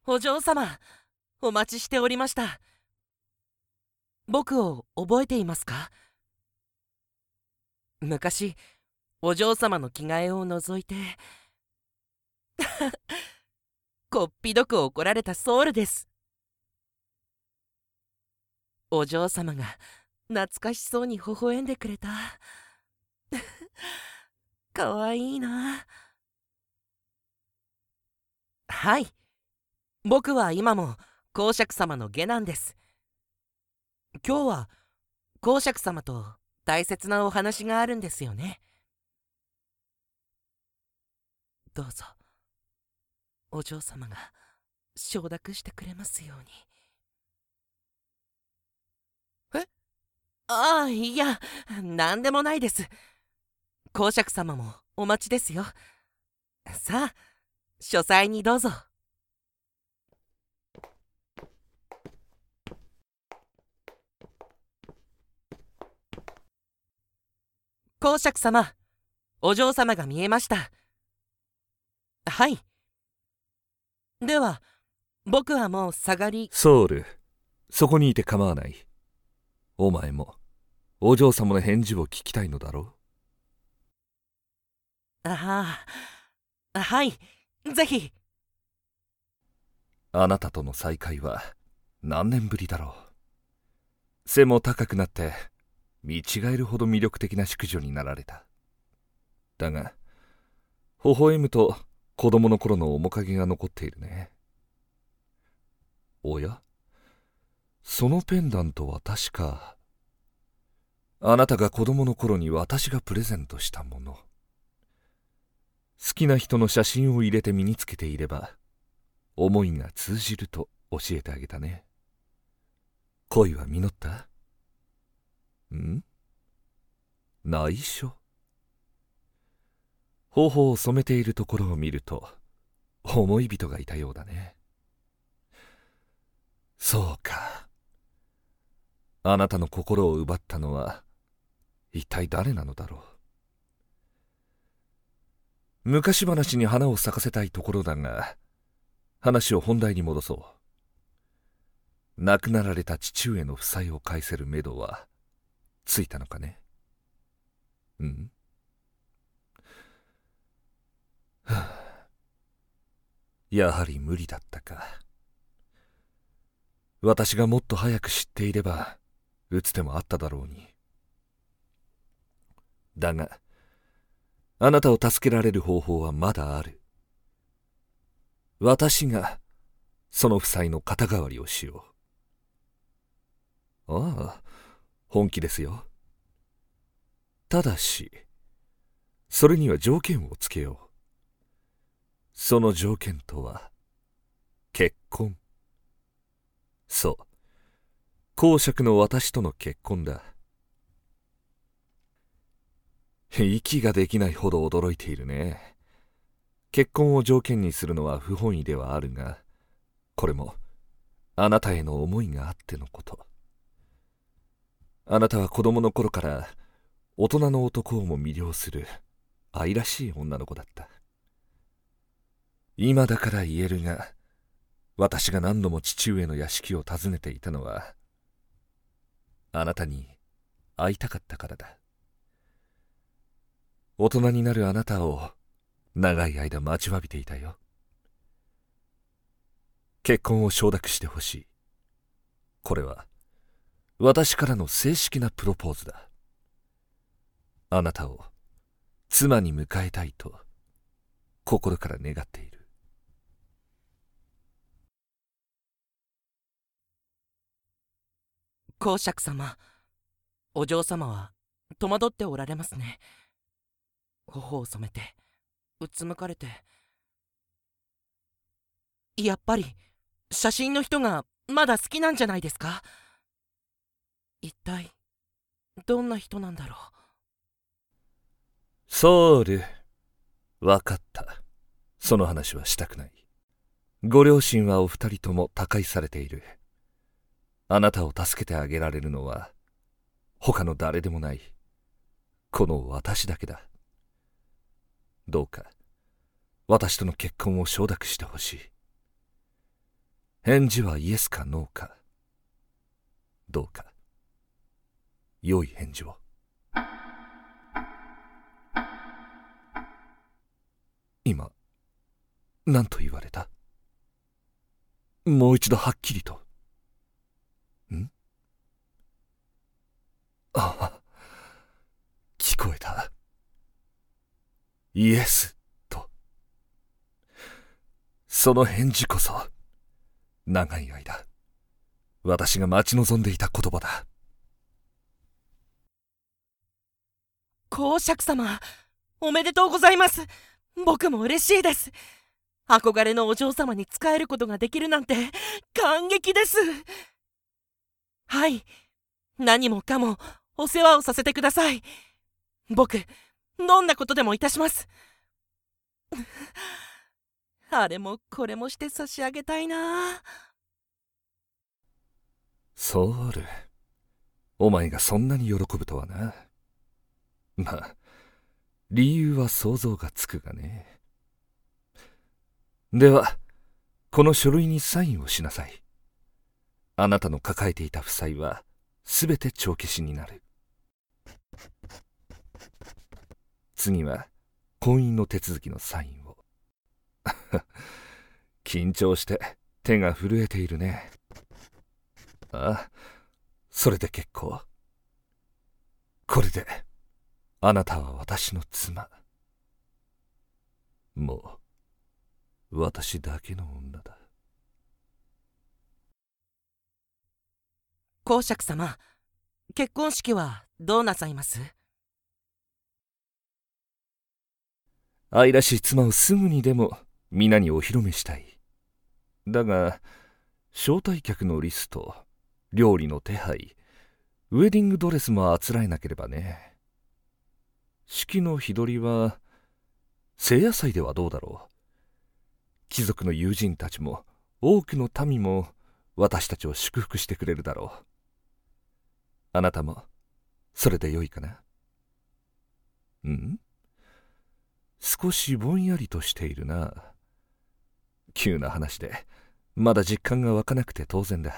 お嬢様、お待ちしておりました。僕を覚えていますか？昔、お嬢様の着替えを覗いて、こっぴどく怒られたソウルです。お嬢様が懐かしそうに微笑んでくれた。かわいいな。はい、僕は今も公爵様の下男です。今日は公爵様と大切なお話があるんですよね。どうぞ、お嬢様が承諾してくれますように。え、ああ、いや、なんでもないです。公爵様もお待ちですよ。さあ、書斎にどうぞ。公爵様、お嬢様が見えました。はい。では、僕はもう下がり。 ソウル、そこにいて構わない。お前もお嬢様の返事を聞きたいのだろああ、はい、ぜひ。 う。あなたとの再会は何年ぶりだろう。背も高くなって見違えるほど魅力的な淑女になられた。だが微笑むと子供の頃の面影が残っているね。おや、そのペンダントは確かあなたが子供の頃に私がプレゼントしたもの。好きな人の写真を入れて身につけていれば思いが通じると教えてあげたね。恋は実った？内緒？頬を染めているところを見ると思い人がいたようだね。そうか。あなたの心を奪ったのは一体誰なのだろう。昔話に花を咲かせたいところだが、話を本題に戻そう。亡くなられた父上の負債を返せるめどはついたのかね。はあ、やはり無理だったか。私がもっと早く知っていれば打つ手もあっただろうに。だがあなたを助けられる方法はまだある。私がその負債の肩代わりをしよう。ああ、本気ですよ。ただしそれには条件をつけよう。その条件とは結婚。そう、公爵の私との結婚だ。息ができないほど驚いているね。結婚を条件にするのは不本意ではあるが、これもあなたへの思いがあってのこと。あなたは子供の頃から大人の男をも魅了する愛らしい女の子だった。今だから言えるが、私が何度も父上の屋敷を訪ねていたのはあなたに会いたかったからだ。大人になるあなたを長い間待ちわびていたよ。結婚を承諾してほしい。これは私からの正式なプロポーズだ。あなたを妻に迎えたいと心から願っている。 公爵様、お嬢様は戸惑っておられますね。頬を染めてうつむかれて。やっぱり写真の人がまだ好きなんじゃないですか？一体どんな人なんだろソウル、わかった。その話はしたくない。ご両親はお二人とも他界されている。あなたを助けてあげられるのは他の誰でもない、この私だけだ。どうか私との結婚を承諾してほしい。 返事はイエスかノーか。どうか良い返事を。今何と言われた？もう一度はっきりと。ああ、聞こえた。イエスと。その返事こそ長い間私が待ち望んでいた言葉だ。 公爵様、おめでとうございます。僕も嬉しいです。憧れのお嬢様に仕えることができるなんて感激です。はい、何もかもお世話をさせてください。僕、どんなことでもいたします。あれもこれもして差し上げたいな。 ソウル、お前がそんなに喜ぶとはな。まあ理由は想像がつくがね。ではこの書類にサインをしなさい。あなたの抱えていた負債はすべて帳消しになる。次は婚姻の手続きのサインを。緊張して手が震えているね。ああ、それで結構。これであなたは私の妻。もう私だけの女だ。 公爵様、結婚式はどうなさいます？ 愛らしい妻をすぐにでも皆にお披露目したい。だが招待客のリスト、料理の手配、ウェディングドレスもあつらえなければね。式の日取りは聖夜祭ではどうだろう。貴族の友人たちも多くの民も私たちを祝福してくれるだろう。あなたもそれでよいかな？少しぼんやりとしているな。急な話でまだ実感が湧かなくて当然だ。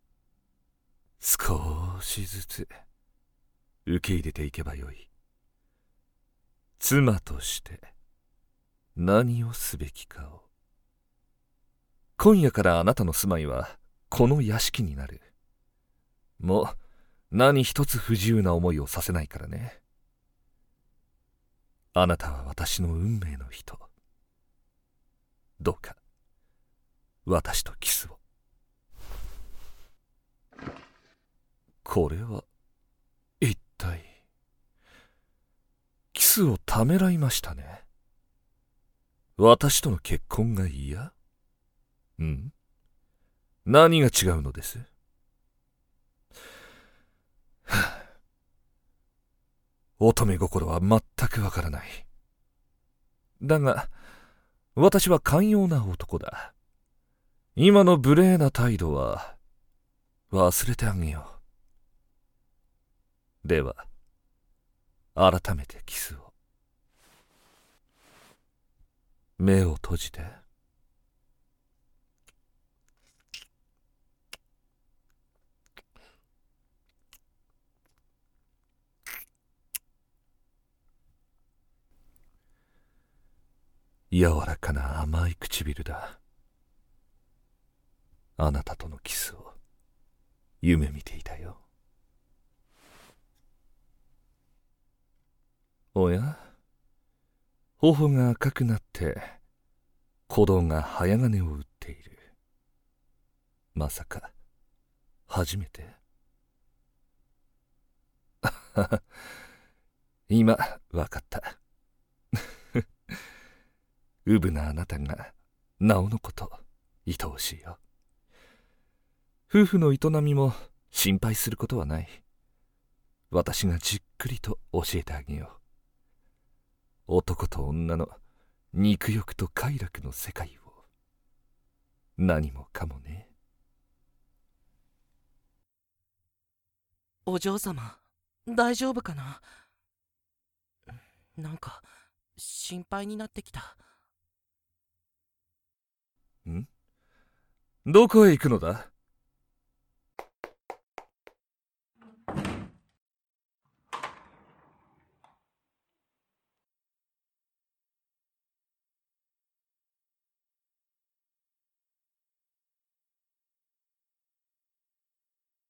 少しずつ受け入れていけばよい。妻として何をすべきかを。今夜からあなたの住まいはこの屋敷になる。もう何一つ不自由な思いをさせないからね。あなたは私の運命の人。どうか私とキスを。これは一体。キスをためらいましたね。私との結婚が嫌？何が違うのです？乙女心は全くわからない。だが私は寛容な男だ。今の無礼な態度は忘れてあげよう。では改めてキスを。目を閉じて。柔らかな甘い唇だ。あなたとのキスを夢見ていたよ。おや、頬が赤くなって鼓動が早金を打っている。まさか初めて？今わかった。うぶなあなたがなおのこと愛おしいよ。夫婦の営みも心配することはない。私がじっくりと教えてあげよう。男と女の肉欲と快楽の世界を。何もかもね。 お嬢様、大丈夫かな？なんか心配になってきた。 どこへ行くのだ？